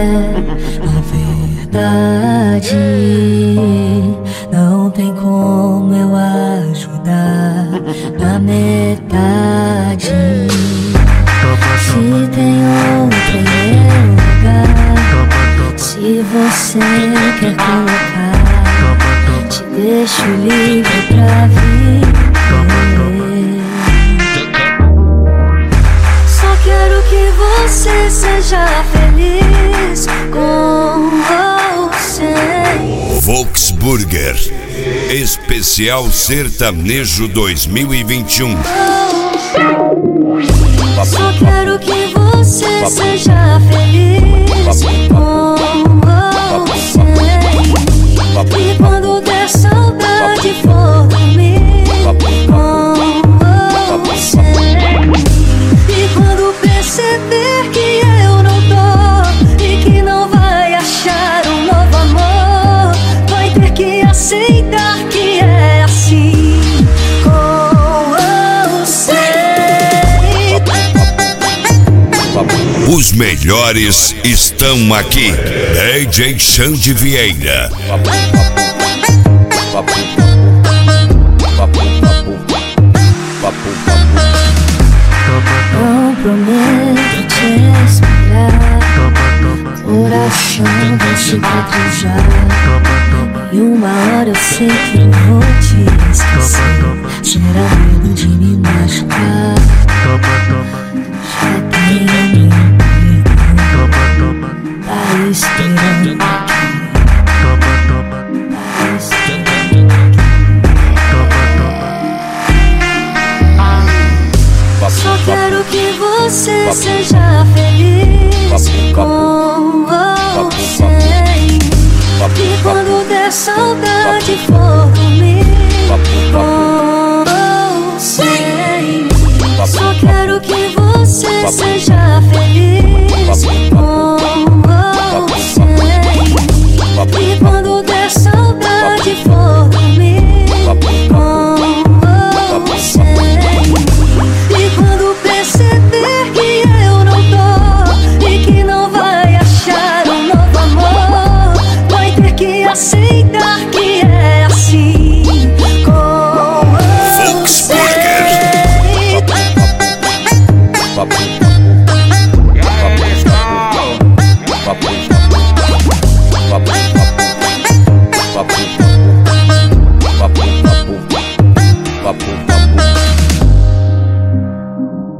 a verdade. Não tem como eu ajudar na metade. Se tem outro em meu lugar, se você quer colocar, te deixo livre pra viver. Só quero que você seja feliz com você. Volksburger Especial Sertanejo 2021. Só quero que você seja feliz com você. E quando der saudade for dormir com você. E quando perceber que eu não tô e que não vai achar um novo amor, vai ter que aceitar que é assim com você. Os melhores estão aqui. DJ Xande Vieira. Não prometo te esperar, coração vai cicatrizar. E uma hora eu sei que eu vou te esquecer. Será medo de me machucar. Já tenho meu perdão. Tá esperando aqui. Tá esperando aqui. Só quero que você seja feliz com você. E quando der saudade for dormir com você. Só quero que você seja feliz com você.